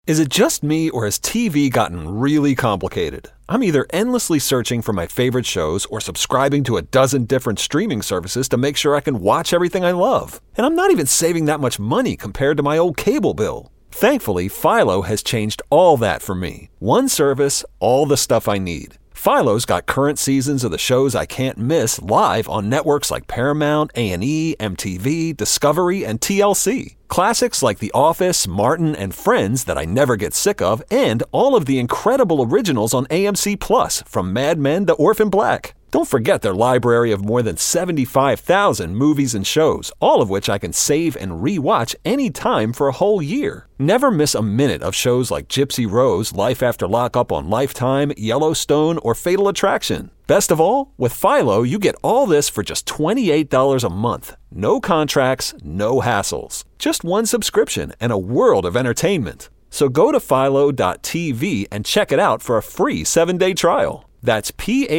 Is it just me, or has TV gotten really complicated? I'm either endlessly searching for my favorite shows or subscribing to a dozen different streaming services to make sure I can watch everything I love. And I'm not even saving that much money compared to my old cable bill. Thankfully, Philo has changed all that for me. One service, all the stuff I need. Philo's got current seasons of the shows I can't miss live on networks like Paramount, A&E, MTV, Discovery, and TLC. Classics like The Office, Martin, and Friends that I never get sick of, and all of the incredible originals on AMC+, from Mad Men to Orphan Black. Don't forget their library of more than 75,000 movies and shows, all of which I can save and re-watch anytime for a whole year. Never miss a minute of shows like Gypsy Rose, Life After Lockup on Lifetime, Yellowstone, or Fatal Attraction. Best of all, with Philo, you get all this for just $28 a month. No contracts, no hassles. Just one subscription and a world of entertainment. So go to philo.tv and check it out for a free 7-day trial. That's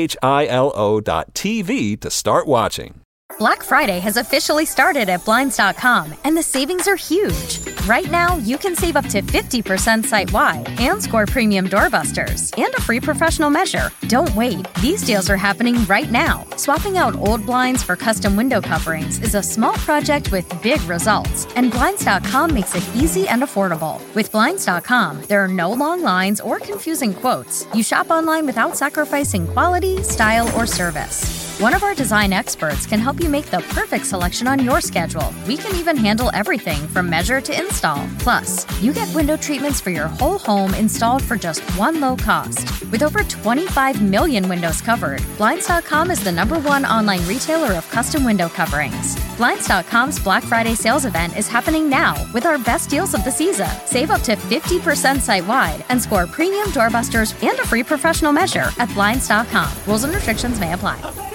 philo.tv to start watching. Black Friday has officially started at Blinds.com, and the savings are huge. Right now, you can save up to 50% site-wide and score premium doorbusters and a free professional measure. Don't wait. These deals are happening right now. Swapping out old blinds for custom window coverings is a small project with big results, and Blinds.com makes it easy and affordable. With Blinds.com, there are no long lines or confusing quotes. You shop online without sacrificing quality, style, or service. One of our design experts can help you make the perfect selection on your schedule. We can even handle everything from measure to install. Plus, you get window treatments for your whole home installed for just one low cost. With over 25 million windows covered, Blinds.com is the #1 online retailer of custom window coverings. Blinds.com's Black Friday sales event is happening now with our best deals of the season. Save up to 50% site-wide and score premium doorbusters and a free professional measure at Blinds.com. Rules and restrictions may apply.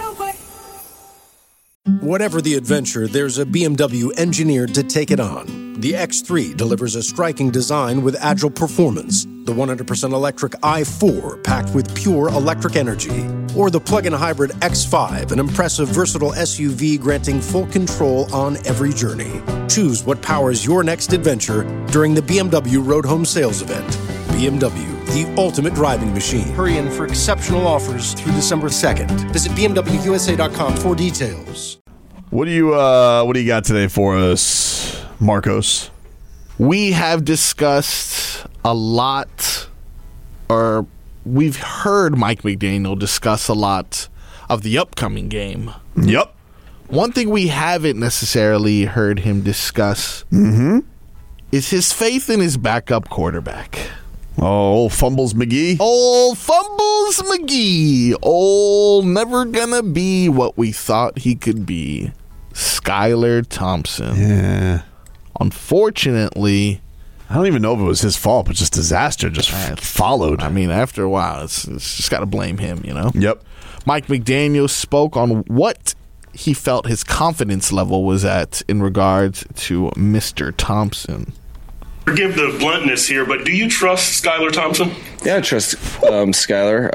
Whatever the adventure, there's a BMW engineered to take it on. The X3 delivers a striking design with agile performance. The 100% electric i4 packed with pure electric energy. Or the plug-in hybrid X5, an impressive, versatile SUV granting full control on every journey. Choose what powers your next adventure during the BMW Road Home Sales Event. BMW, the ultimate driving machine. Hurry in for exceptional offers through December 2nd. Visit BMWUSA.com for details. What do you got today for us, Marcos? We have discussed a lot, or we've heard Mike McDaniel discuss a lot of the upcoming game. Yep. One thing we haven't necessarily heard him discuss is his faith in his backup quarterback. Oh, old Fumbles McGee. Old Fumbles McGee. Old never gonna be what we thought he could be. Skylar Thompson. Yeah. Unfortunately, I don't even know if it was his fault, but just disaster just followed. I mean, after a while, it's just got to blame him, you know? Yep. Mike McDaniel spoke on what he felt his confidence level was at in regards to Mr. Thompson. Forgive the bluntness here, but do you trust Skylar Thompson? Yeah, I trust Skylar.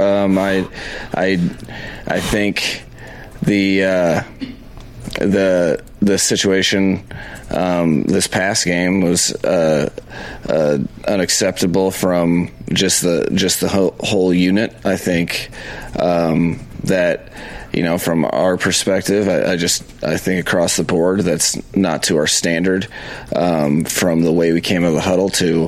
I think the situation this past game was unacceptable from just the whole unit. I think that, you know, from our perspective, I think across the board that's not to our standard, from the way we came out of the huddle to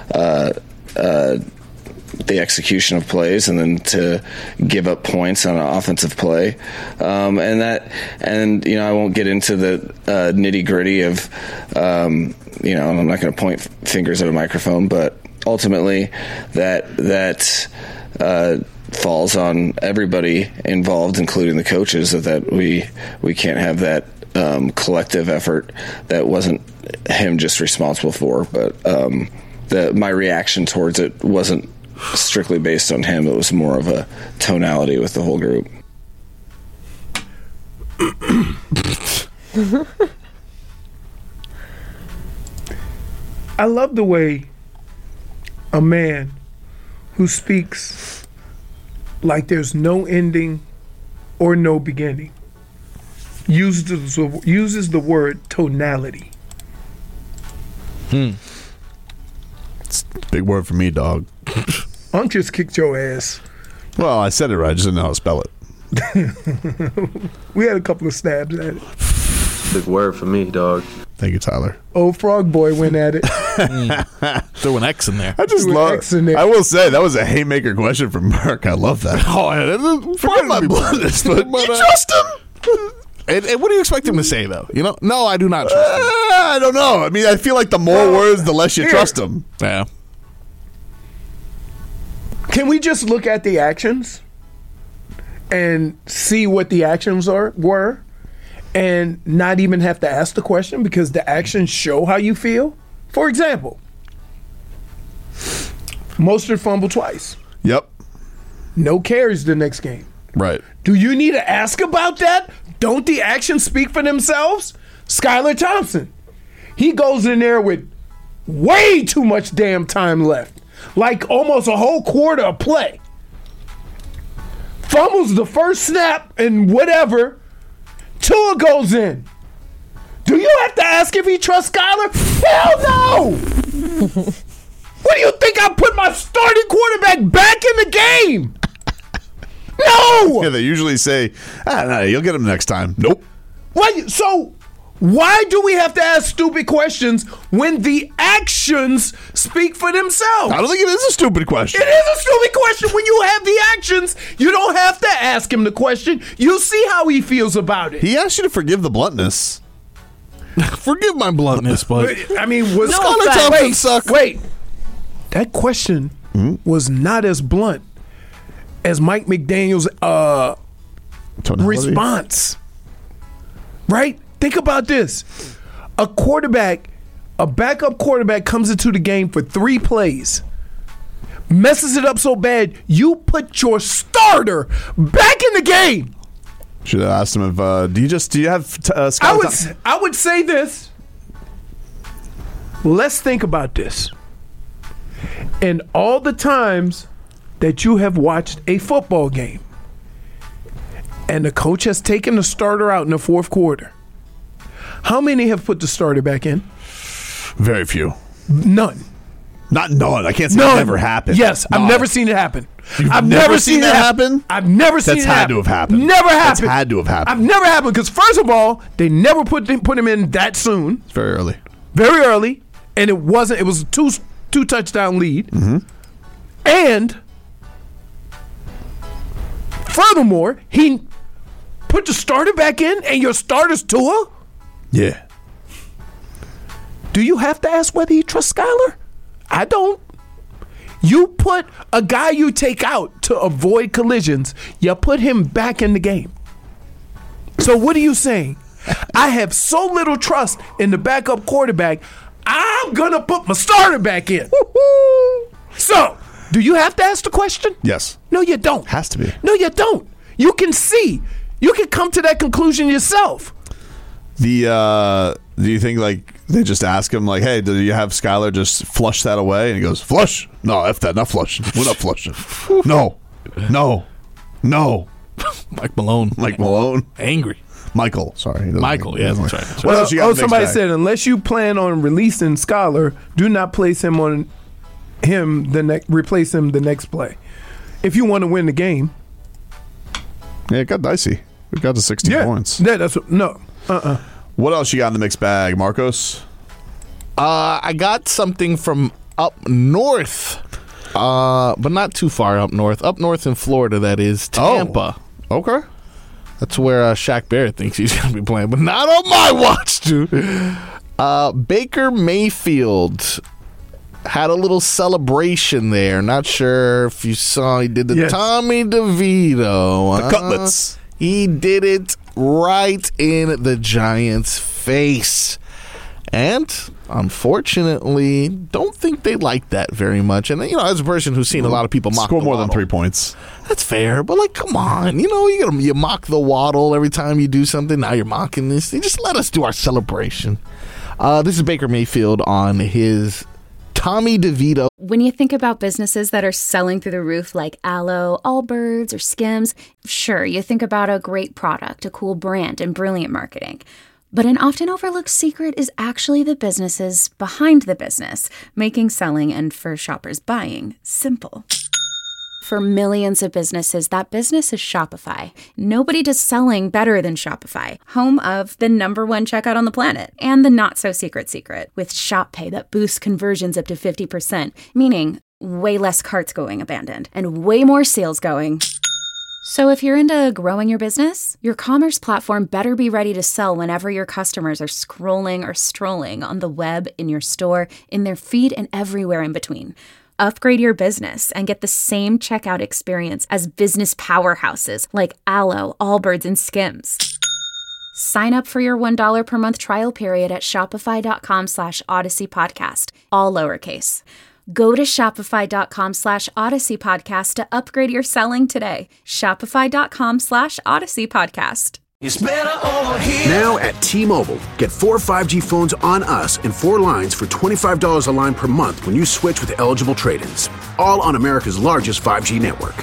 the execution of plays, and then to give up points on an offensive play, and you know, I won't get into the nitty gritty of, you know, I'm not going to point fingers at a microphone, but ultimately that falls on everybody involved, including the coaches, that we can't have that collective effort that wasn't him just responsible for. But my reaction towards it wasn't strictly based on him. It was more of a tonality with the whole group. I love the way a man who speaks like there's no ending or no beginning uses the word tonality. It's It's a big word for me, dog. Unc just kicked your ass. Well, I said it right. I just didn't know how to spell it. We had a couple of stabs at it. Big word for me, dog. Thank you, Tyler. Old Frog Boy went at it. Throw an X in there. I just Threw an love. X in there. I will say that was a haymaker question from Mark. I love that. Oh, forget my bluntness, but you trust him? And what do you expect him to say, though? You know, no, I do not trust him. I don't know. I mean, I feel like the more words, the less you trust them. Yeah. Can we just look at the actions and see what the actions were and not even have to ask the question because the actions show how you feel? For example, Mostert fumbled twice. Yep. No carries the next game. Right. Do you need to ask about that? Don't the actions speak for themselves? Skylar Thompson, he goes in there with way too much damn time left. Like almost a whole quarter of play. Fumbles the first snap and whatever. Tua goes in. Do you have to ask if he trusts Skylar? Hell no! What do you think? I put my starting quarterback back in the game? No! Yeah, they usually say, no, you'll get him next time. Nope. What? So why do we have to ask stupid questions when the actions speak for themselves? I don't think it is a stupid question. It is a stupid question. When you have the actions, you don't have to ask him the question. You see how he feels about it. He asked you to forgive the bluntness. Forgive my bluntness, but I mean, was Skylar Thompson suck. Wait, that question was not as blunt as Mike McDaniel's response. Right? Think about this. A backup quarterback comes into the game for 3 plays, messes it up so bad, you put your starter back in the game. Should have asked him if, do you have Scott? I would say this. Let's think about this. In all the times that you have watched a football game and the coach has taken the starter out in the fourth quarter, how many have put the starter back in? Very few. None. Not none. I can't say None. it never happened. Yes, No. I've never seen it happen. I've never seen that happen? I've never seen That's it had happen. to have happened. Never happened. That's had to have happened. I've never happened because first of all, they never put him in that soon. It's very early. Very early, and it was a two touchdown lead. Mm-hmm. And furthermore, he put the starter back in, and your starter's Tua. Yeah. Do you have to ask whether you trust Skylar? I don't. You put a guy you take out to avoid collisions, you put him back in the game. So what are you saying? I have so little trust in the backup quarterback, I'm going to put my starter back in. So, do you have to ask the question? Yes. No, you don't. Has to be. No, you don't. You can see. You can come to that conclusion yourself. Do you think like they just ask him like, hey, do you have Skylar just flush that away? And he goes, flush? No, F that, not flushing. We're not flushing. No. Mike Malone. Angry. Michael, sorry. Michael, yeah, that's right. What else you got in the mixed somebody bag? said, unless you plan on releasing Skylar, do not place him on replace him the next play. If you want to win the game. Yeah, it got dicey. We got to 16 points. Yeah, that's no. What else you got in the mixed bag, Marcos? I got something from up north, but not too far up north. Up north in Florida, that is Tampa. Oh, okay. That's where Shaq Barrett thinks he's going to be playing, but not on my watch, dude. Baker Mayfield had a little celebration there. Not sure if you saw, he did the Tommy DeVito. The cutlets. He did it right in the Giants' face. And unfortunately, don't think they like that very much. And, you know, as a person who's seen a lot of people mock Score the more waddle, than 3 points. that's fair, but like, come on, you know, you mock the waddle every time you do something. Now you're mocking this. You just let us do our celebration. This is Baker Mayfield on his Tommy DeVito. When you think about businesses that are selling through the roof like Aloe, Allbirds, or Skims, sure, you think about a great product, a cool brand, and brilliant marketing. But an often overlooked secret is actually the businesses behind the business, making selling and for shoppers buying simple. For millions of businesses, that business is Shopify. Nobody does selling better than Shopify, home of the #1 checkout on the planet, and the not-so-secret secret, with Shop Pay that boosts conversions up to 50%, meaning way less carts going abandoned, and way more sales going. So if you're into growing your business, your commerce platform better be ready to sell whenever your customers are scrolling or strolling on the web, in your store, in their feed, and everywhere in between. Upgrade your business and get the same checkout experience as business powerhouses like Alo, Allbirds, and Skims. Sign up for your $1 per month trial period at shopify.com/Odyssey Podcast, all lowercase. Go to shopify.com/Odyssey Podcast to upgrade your selling today. Shopify.com/Odyssey Podcast. It's better over here. Now at T-Mobile, get 4 5G phones on us and 4 lines for $25 a line per month when you switch with eligible trade-ins. All on America's largest 5G network.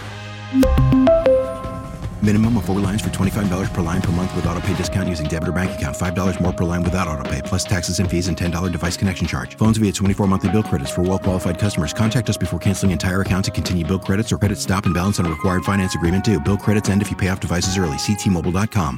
Minimum of 4 lines for $25 per line per month with autopay discount using debit or bank account. $5 more per line without autopay, plus taxes and fees and $10 device connection charge. Phones via 24 monthly bill credits for well-qualified customers. Contact us before canceling entire account to continue bill credits or credit stop and balance on a required finance agreement due. Bill credits end if you pay off devices early. See T-Mobile.com.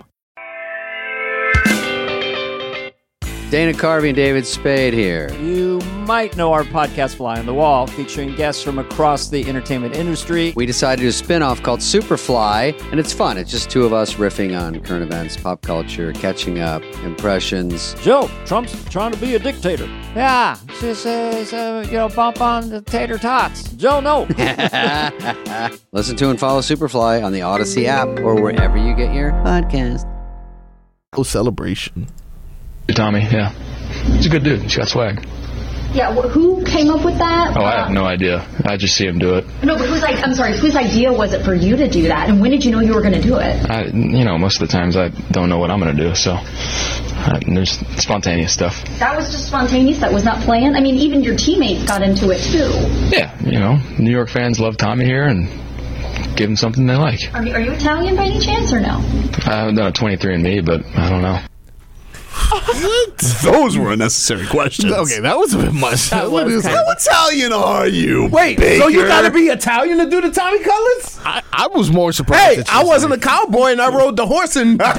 Dana Carvey and David Spade here. You might know our podcast Fly on the Wall, featuring guests from across the entertainment industry. We decided to do a spin-off called Superfly, and it's fun. It's just two of us riffing on current events, pop culture, catching up, impressions. Joe, Trump's trying to be a dictator. Yeah, bump on the tater tots. Joe, no. Listen to and follow Superfly on the Odyssey app or wherever you get your podcast. Celebration. Tommy, yeah. He's a good dude. He's got swag. Yeah, who came up with that? Oh, I have no idea. I just see him do it. No, but whose idea was it for you to do that? And when did you know you were going to do it? Most of the times I don't know what I'm going to do, so there's spontaneous stuff. That was just spontaneous? That was not planned? I mean, even your teammates got into it, too. Yeah, New York fans love Tommy here, and give him something they like. Are you Italian by any chance, or no? I haven't done a 23andMe, but I don't know. What? Those were unnecessary questions. Okay, that was a bit much. How Italian are you? Wait, Baker? So you gotta be Italian to do the Tommy Cutlets? I was more surprised. Hey, I wasn't a cowboy and I rode the horse in. There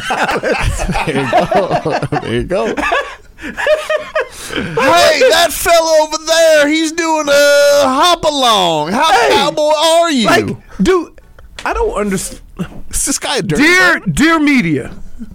you go. Hey, that fella over there, he's doing a hop along. How cowboy are you? Dude, I don't understand. Is this guy a dirty Dear media,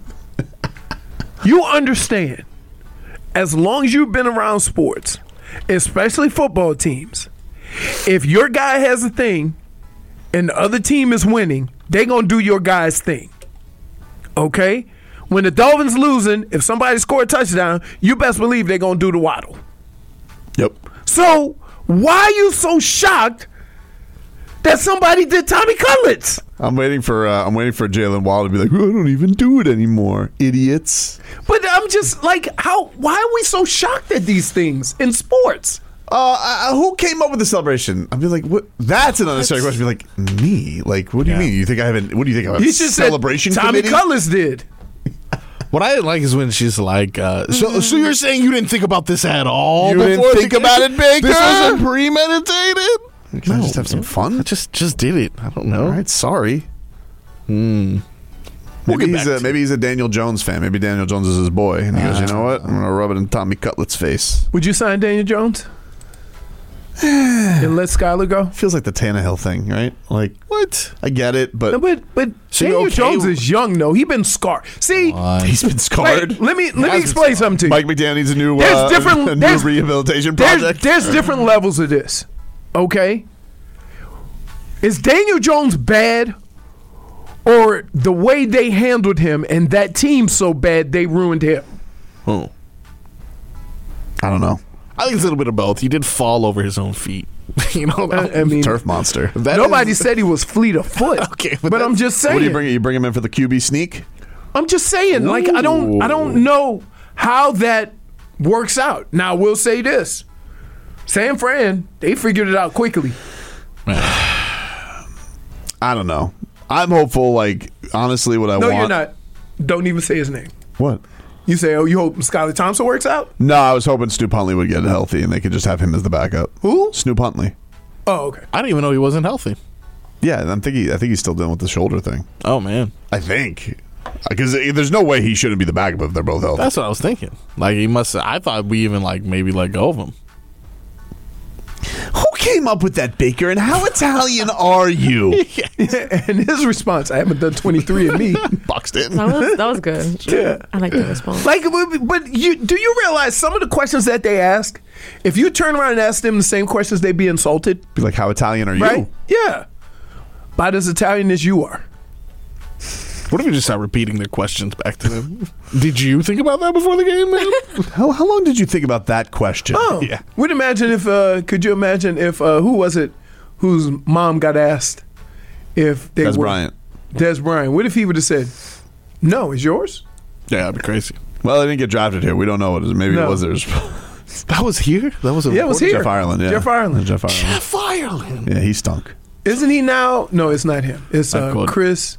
you understand, as long as you've been around sports, especially football teams, if your guy has a thing and the other team is winning, they gonna do your guy's thing. Okay? When the Dolphins losing, if somebody score a touchdown, you best believe they're gonna do the waddle. Yep. So why are you so shocked that somebody did Tommy Cutlets? I'm waiting for Jalen Waddle to be like, I don't even do it anymore, idiots. But I'm just like, why are we so shocked at these things in sports? Who came up with the celebration? I'd be like, what? That's an unnecessary question. I'd be like, me? Like, what do you mean? You think I haven't? What do you think? I have a celebration Tommy committee? Cutlets did. What I didn't like is when she's like, so you're saying you didn't think about this at all? You didn't think about it, Baker? This wasn't premeditated? Can I just have some fun? I just did it. I don't know. All right, sorry. We'll maybe he's a Daniel Jones fan. Maybe Daniel Jones is his boy. And he goes, you know what? I'm going to rub it in Tommy Cutlet's face. Would you sign Daniel Jones? And let Skyler go? Feels like the Tannehill thing, right? Like, what? I get it, but... No, but Daniel Jones is young, though. He's been scarred. See? He's been scarred. Wait, let me explain something to you. Mike McDaniel needs a new rehabilitation project. There's different levels of this. Okay? Is Daniel Jones bad, or the way they handled him and that team so bad they ruined him? I don't know. I think it's a little bit of both. He did fall over his own feet. I mean, turf monster. Nobody said he was fleet of foot. Okay, but I'm just saying. What do you bring? You bring him in for the QB sneak? I'm just saying. Like, I don't know how that works out. Now, I will say this: San Fran, they figured it out quickly. I don't know. I'm hopeful. Like, honestly, what I want. No, you're not. Don't even say his name. What? You say, you hope Skylar Thompson works out? No, I was hoping Snoop Huntley would get healthy and they could just have him as the backup. Who? Snoop Huntley. Oh, okay. I didn't even know he wasn't healthy. Yeah, I think he's still dealing with the shoulder thing. Oh, man. I think. Because there's no way he shouldn't be the backup if they're both healthy. That's what I was thinking. Like, he must. I thought we even, like, maybe let go of him. Who came up with that, Baker, and how Italian are you? And his response, I haven't done 23andMe. Boxed in. That was good. Yeah. I like the response. Like, but do you realize some of the questions that they ask, if you turn around and ask them the same questions, they'd be insulted? Be like, how Italian are Right? you? Yeah. About as Italian as you are. What if we just start repeating their questions back to them? Did you think about that before the game, man? How long did you think about that question? Oh, yeah. Could you imagine if, who was it whose mom got asked if they Des were. Bryant. Des Bryant. What if he would have said, no, it's yours? Yeah, that'd be crazy. Well, they didn't get drafted here. We don't know what it is. Maybe No. it was theirs. That was here? That was Yeah, it was here. Jeff Ireland, yeah. Jeff Ireland. Jeff Ireland. Jeff Ireland. Yeah, he stunk. Isn't he now? No, it's not him. It's Chris.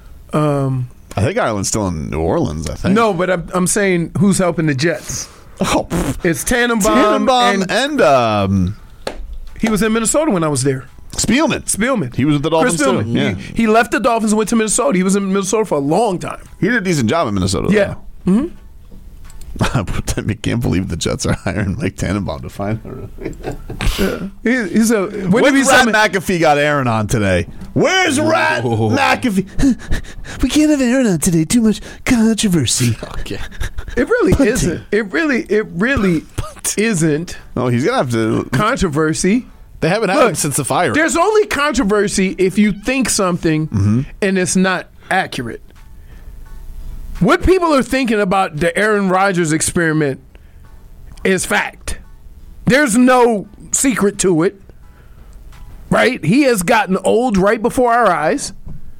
I think Ireland's still in New Orleans, I think. No, but I'm saying who's helping the Jets. Oh, it's Tannenbaum. Tannenbaum and he was in Minnesota when I was there. Spielman. He was with the Dolphins Chris Spielman. too. Yeah. He left the Dolphins and went to Minnesota. He was in Minnesota for a long time. He did a decent job in Minnesota. Yeah. Mm-hmm. I can't believe the Jets are hiring Mike Tannenbaum to find her. He's a. When's Rat McAfee got Aaron on today? Where's Rat McAfee? We can't have Aaron on today. Too much controversy. Okay. It really isn't. It really isn't. Oh, he's gonna have to controversy. They haven't had him since the fire. There's only controversy if you think something and it's not accurate. What people are thinking about the Aaron Rodgers experiment is fact. There's no secret to it, right? He has gotten old right before our eyes.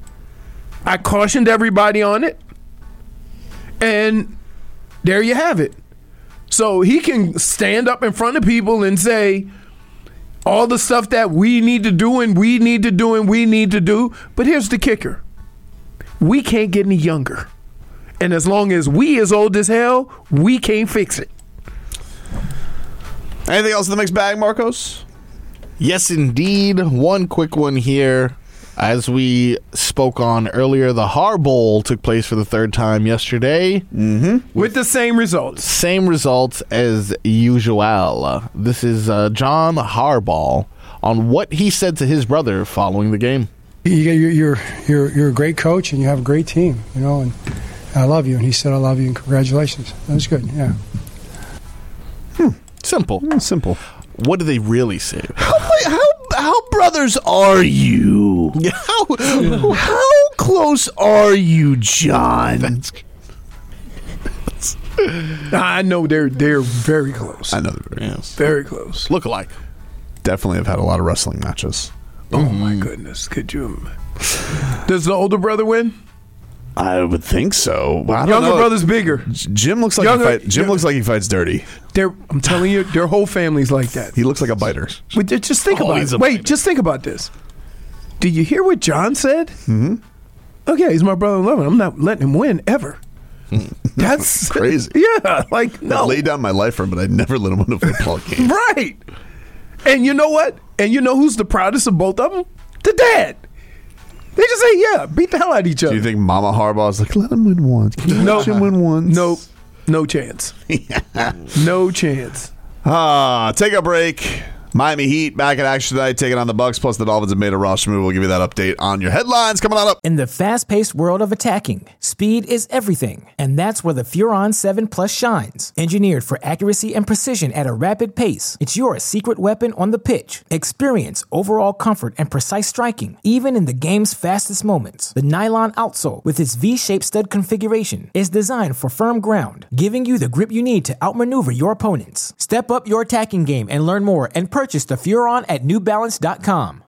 I cautioned everybody on it. And there you have it. So he can stand up in front of people and say all the stuff that we need to do and we need to do and we need to do. But here's the kicker. We can't get any younger. And as long as we as old as hell, we can't fix it. Anything else in the mixed bag, Marcos? Yes, indeed. One quick one here. As we spoke on earlier, the Har Bowl took place for the third time yesterday. With the same results. Same results as usual. This is John Harbaugh on what he said to his brother following the game. You're a great coach and you have a great team, and I love you. And he said, I love you and congratulations. That was good, yeah. Simple. Simple. What do they really say? How brothers are you? How close are you, John? I know they're very close. I know they're very close. Very close. Look alike. Definitely have had a lot of wrestling matches. Oh my goodness. Could you? Does the older brother win? I would think so. I don't Younger know. brother's bigger. Jim looks like looks like he fights dirty. I'm telling you, their whole family's like that. He looks like a biter. But just think about it. Wait, just think about this. Did you hear what John said? Mm-hmm. Okay, he's my brother-in-law. I'm not letting him win ever. That's crazy. Yeah, like no. I laid down my life for him, but I'd never let him win a football game. Right. And you know what? And you know who's the proudest of both of them? The dad. They just say, yeah, beat the hell out of each other. Do you think Mama Harbaugh's like, let him win once? Let him win once? Nope. No chance. No chance. Take a break. Miami Heat back in action tonight, taking on the Bucks. Plus, the Dolphins have made a roster move. We'll give you that update on your headlines coming on up. In the fast-paced world of attacking, speed is everything, and that's where the Furon 7 Plus shines. Engineered for accuracy and precision at a rapid pace, it's your secret weapon on the pitch. Experience overall comfort and precise striking, even in the game's fastest moments. The nylon outsole, with its V-shaped stud configuration, is designed for firm ground, giving you the grip you need to outmaneuver your opponents. Step up your attacking game and learn more and purchase the Furon at NewBalance.com.